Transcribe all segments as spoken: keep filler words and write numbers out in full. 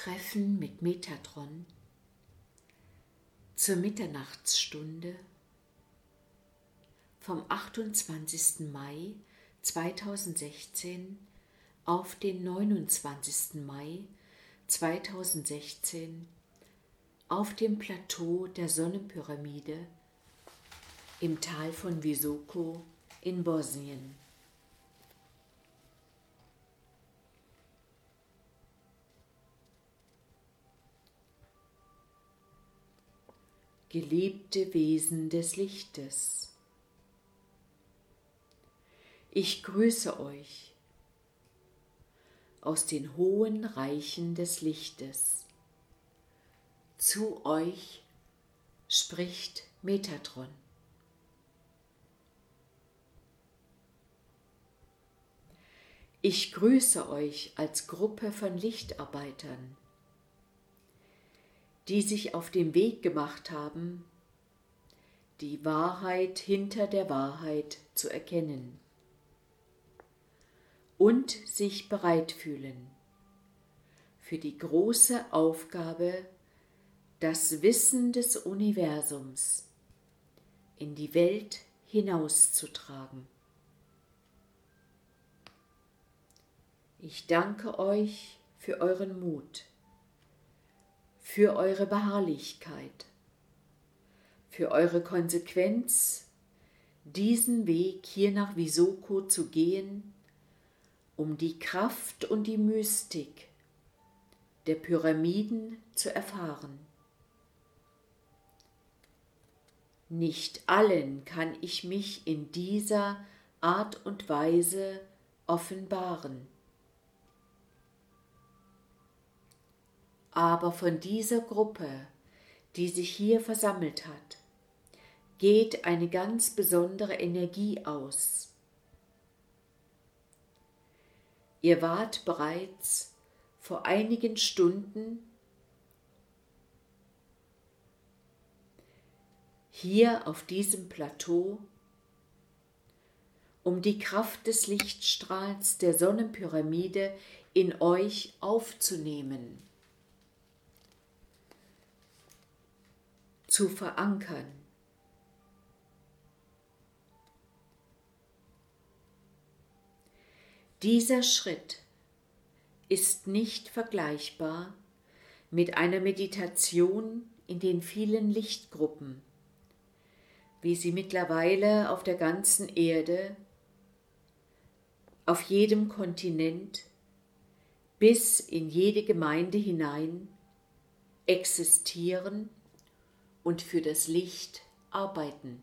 Treffen mit Metatron zur Mitternachtsstunde vom achtundzwanzigsten Mai zweitausendsechzehn auf den neunundzwanzigsten Mai zweitausendsechzehn auf dem Plateau der Sonnenpyramide im Tal von Visoko in Bosnien. Geliebte Wesen des Lichtes, ich grüße euch aus den hohen Reichen des Lichtes. Zu euch spricht Metatron. Ich grüße euch als Gruppe von Lichtarbeitern, die sich auf den Weg gemacht haben, die Wahrheit hinter der Wahrheit zu erkennen und sich bereit fühlen für die große Aufgabe, das Wissen des Universums in die Welt hinauszutragen. Ich danke euch für euren Mut, für eure Beharrlichkeit, für eure Konsequenz, diesen Weg hier nach Visoko zu gehen, um die Kraft und die Mystik der Pyramiden zu erfahren. Nicht allen kann ich mich in dieser Art und Weise offenbaren. Aber von dieser Gruppe, die sich hier versammelt hat, geht eine ganz besondere Energie aus. Ihr wart bereits vor einigen Stunden hier auf diesem Plateau, um die Kraft des Lichtstrahls der Sonnenpyramide in euch aufzunehmen, zu verankern. Dieser Schritt ist nicht vergleichbar mit einer Meditation in den vielen Lichtgruppen, wie sie mittlerweile auf der ganzen Erde, auf jedem Kontinent, bis in jede Gemeinde hinein existieren und für das Licht arbeiten.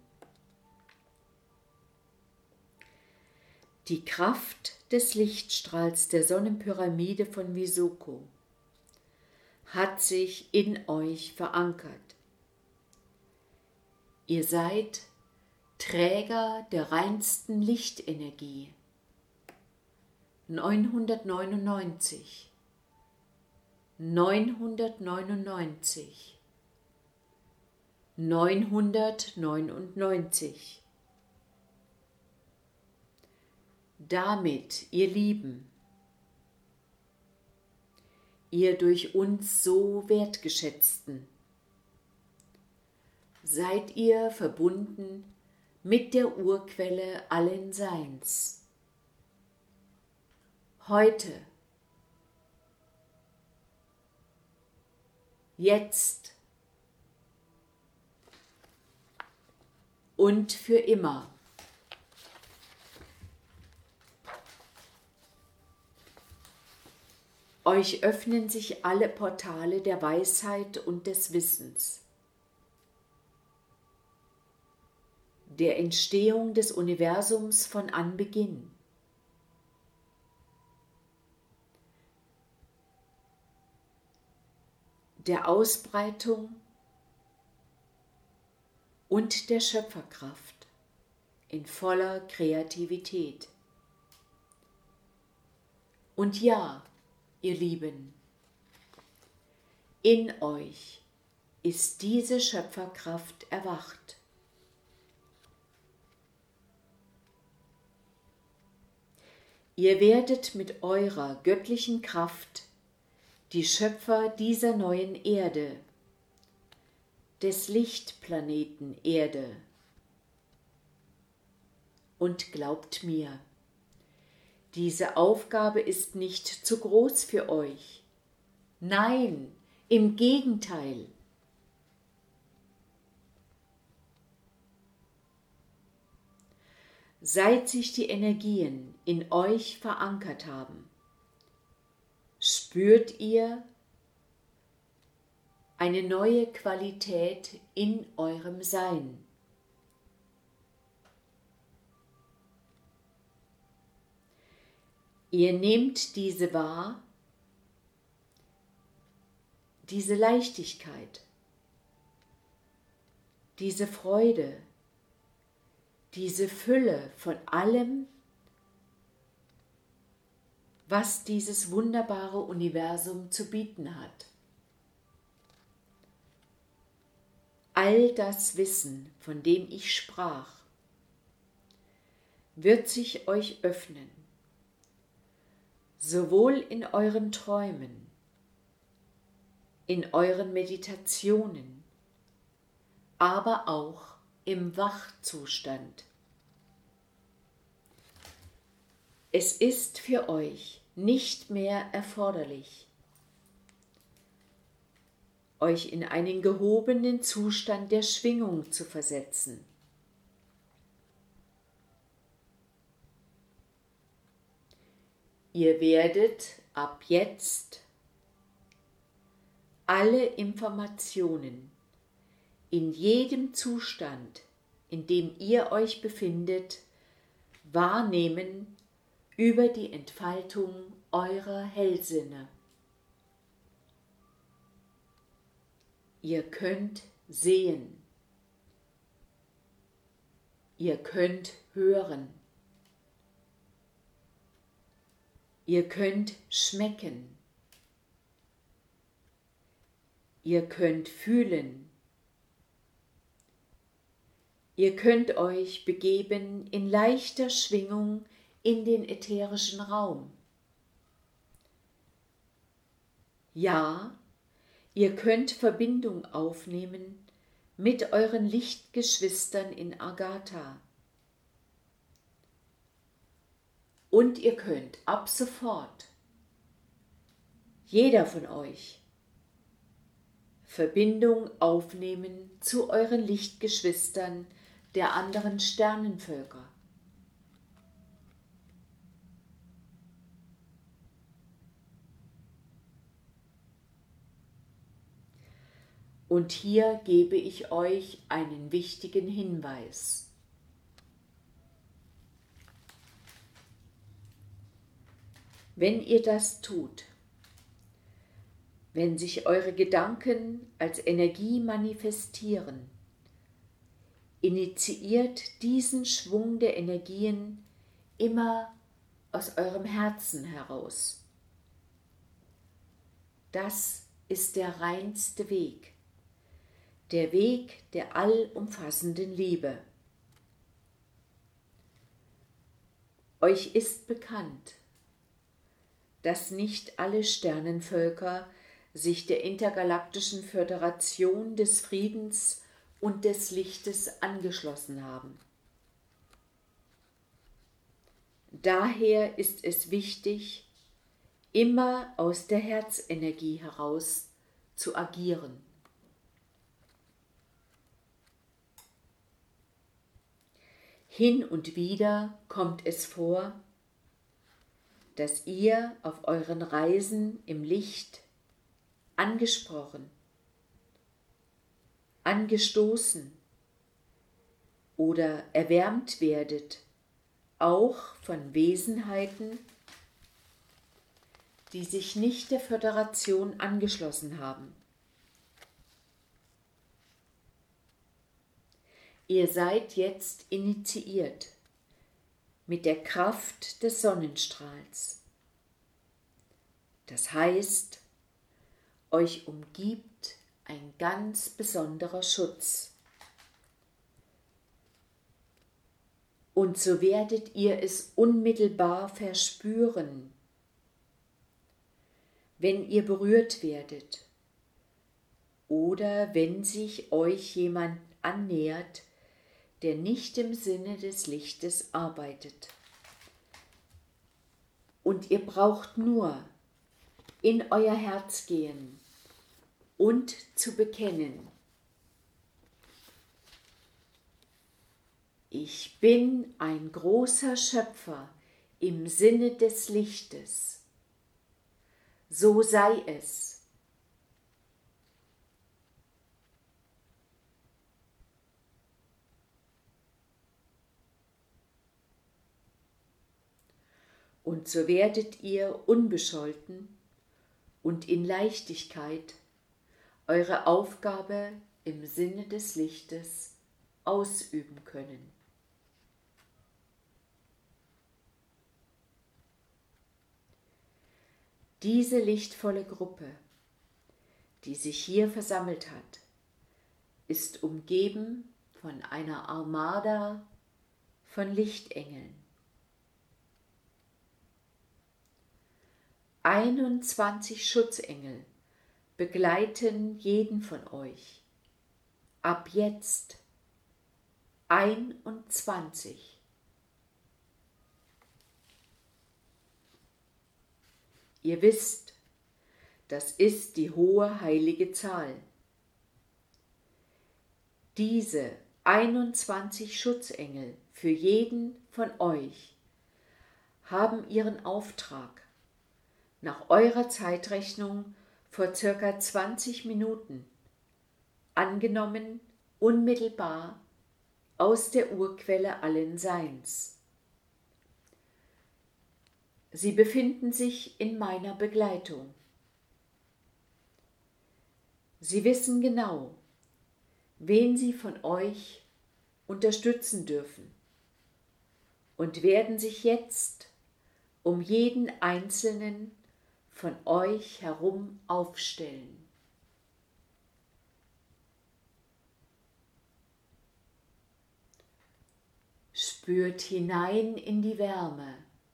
Die Kraft des Lichtstrahls der Sonnenpyramide von Visoko hat sich in euch verankert. Ihr seid Träger der reinsten Lichtenergie. neunhundertneunundneunzig, neunhundertneunundneunzig, neunhundertneunundneunzig. Damit, ihr Lieben, ihr durch uns so wertgeschätzten, seid ihr verbunden mit der Urquelle allen Seins. Heute, jetzt und für immer. Euch öffnen sich alle Portale der Weisheit und des Wissens, der Entstehung des Universums von Anbeginn. Der Ausbreitung und der Schöpferkraft in voller Kreativität. Und ja, ihr Lieben, in euch ist diese Schöpferkraft erwacht. Ihr werdet mit eurer göttlichen Kraft die Schöpfer dieser neuen Erde, des Lichtplaneten Erde. Und glaubt mir, diese Aufgabe ist nicht zu groß für euch. Nein, im Gegenteil. Seit sich die Energien in euch verankert haben, spürt ihr eine neue Qualität in eurem Sein. Ihr nehmt diese wahr, diese Leichtigkeit, diese Freude, diese Fülle von allem, was dieses wunderbare Universum zu bieten hat. All das Wissen, von dem ich sprach, wird sich euch öffnen, sowohl in euren Träumen, in euren Meditationen, aber auch im Wachzustand. Es ist für euch nicht mehr erforderlich, euch in einen gehobenen Zustand der Schwingung zu versetzen. Ihr werdet ab jetzt alle Informationen in jedem Zustand, in dem ihr euch befindet, wahrnehmen über die Entfaltung eurer Hellsinne. Ihr könnt sehen, ihr könnt hören, ihr könnt schmecken, ihr könnt fühlen, ihr könnt euch begeben in leichter Schwingung in den ätherischen Raum. Ja, ihr könnt Verbindung aufnehmen mit euren Lichtgeschwistern in Agartha. Und ihr könnt ab sofort, jeder von euch, Verbindung aufnehmen zu euren Lichtgeschwistern der anderen Sternenvölker. Und hier gebe ich euch einen wichtigen Hinweis. Wenn ihr das tut, wenn sich eure Gedanken als Energie manifestieren, initiiert diesen Schwung der Energien immer aus eurem Herzen heraus. Das ist der reinste Weg. Der Weg der allumfassenden Liebe. Euch ist bekannt, dass nicht alle Sternenvölker sich der intergalaktischen Föderation des Friedens und des Lichtes angeschlossen haben. Daher ist es wichtig, immer aus der Herzenergie heraus zu agieren. Hin und wieder kommt es vor, dass ihr auf euren Reisen im Licht angesprochen, angestoßen oder erwärmt werdet, auch von Wesenheiten, die sich nicht der Föderation angeschlossen haben. Ihr seid jetzt initiiert mit der Kraft des Sonnenstrahls. Das heißt, euch umgibt ein ganz besonderer Schutz. Und so werdet ihr es unmittelbar verspüren, wenn ihr berührt werdet oder wenn sich euch jemand annähert, der nicht im Sinne des Lichtes arbeitet. Und ihr braucht nur in euer Herz gehen und zu bekennen: Ich bin ein großer Schöpfer im Sinne des Lichtes. So sei es. Und so werdet ihr unbescholten und in Leichtigkeit eure Aufgabe im Sinne des Lichtes ausüben können. Diese lichtvolle Gruppe, die sich hier versammelt hat, ist umgeben von einer Armada von Lichtengeln. einundzwanzig Schutzengel begleiten jeden von euch. Ab jetzt einundzwanzig. Ihr wisst, das ist die hohe heilige Zahl. Diese einundzwanzig Schutzengel für jeden von euch haben ihren Auftrag nach eurer Zeitrechnung vor circa zwanzig Minuten angenommen, unmittelbar aus der Urquelle allen Seins. Sie befinden sich in meiner Begleitung. Sie wissen genau, wen sie von euch unterstützen dürfen und werden sich jetzt um jeden Einzelnen von euch herum aufstellen. Spürt hinein in die Wärme.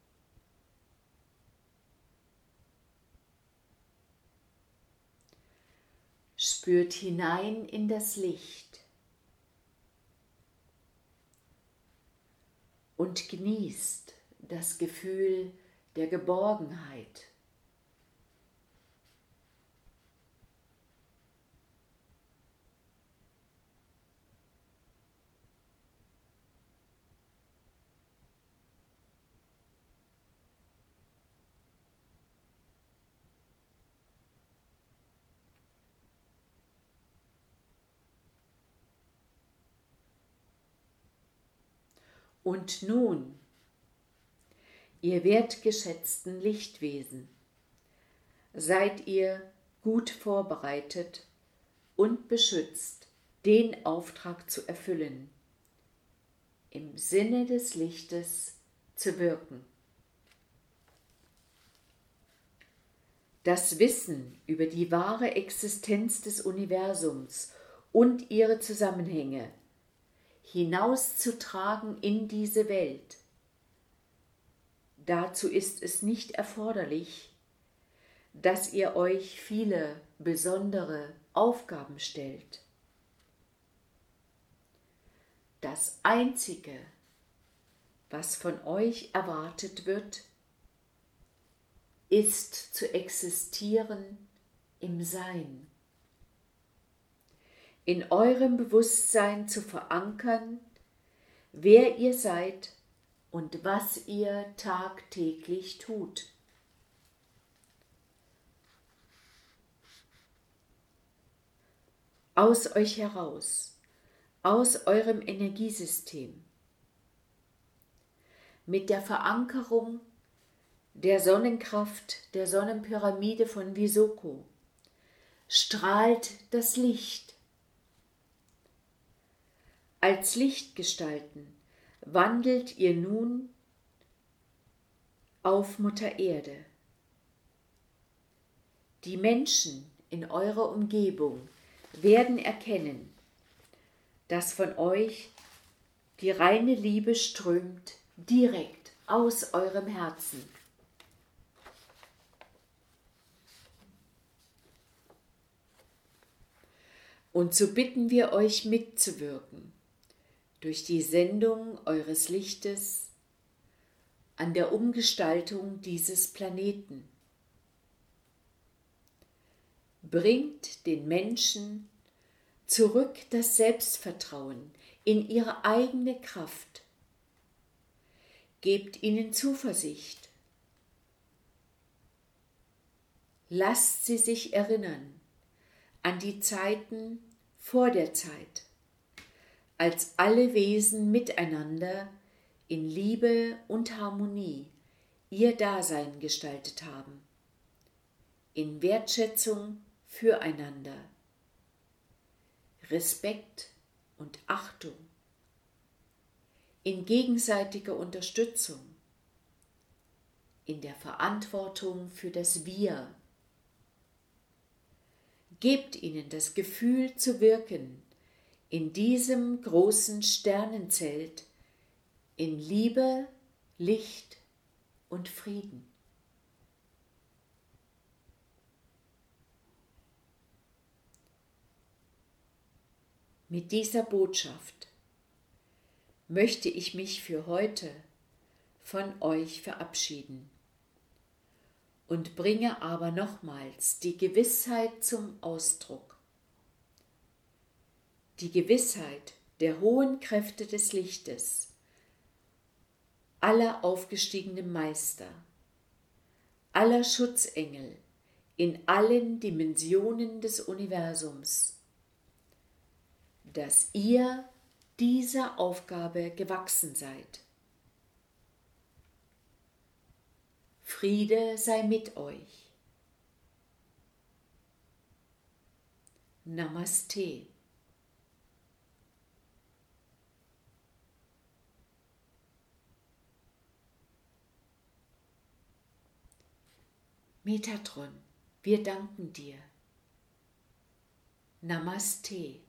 Spürt hinein in das Licht und genießt das Gefühl der Geborgenheit. Und nun, ihr wertgeschätzten Lichtwesen, seid ihr gut vorbereitet und beschützt, den Auftrag zu erfüllen, im Sinne des Lichtes zu wirken. Das Wissen über die wahre Existenz des Universums und ihre Zusammenhänge hinauszutragen in diese Welt. Dazu ist es nicht erforderlich, dass ihr euch viele besondere Aufgaben stellt. Das Einzige, was von euch erwartet wird, ist zu existieren im Sein. In eurem Bewusstsein zu verankern, wer ihr seid und was ihr tagtäglich tut. Aus euch heraus, aus eurem Energiesystem, mit der Verankerung der Sonnenkraft der Sonnenpyramide von Visoko, strahlt das Licht. Als Lichtgestalten wandelt ihr nun auf Mutter Erde. Die Menschen in eurer Umgebung werden erkennen, dass von euch die reine Liebe strömt direkt aus eurem Herzen. Und so bitten wir euch mitzuwirken durch die Sendung eures Lichtes an der Umgestaltung dieses Planeten. Bringt den Menschen zurück das Selbstvertrauen in ihre eigene Kraft. Gebt ihnen Zuversicht. Lasst sie sich erinnern an die Zeiten vor der Zeit, als alle Wesen miteinander in Liebe und Harmonie ihr Dasein gestaltet haben, in Wertschätzung füreinander, Respekt und Achtung, in gegenseitiger Unterstützung, in der Verantwortung für das Wir. Gebt ihnen das Gefühl zu wirken in diesem großen Sternenzelt in Liebe, Licht und Frieden. Mit dieser Botschaft möchte ich mich für heute von euch verabschieden und bringe aber nochmals die Gewissheit zum Ausdruck. Die Gewissheit der hohen Kräfte des Lichtes, aller aufgestiegenen Meister, aller Schutzengel in allen Dimensionen des Universums, dass ihr dieser Aufgabe gewachsen seid. Friede sei mit euch. Namaste. Metatron, wir danken dir. Namaste.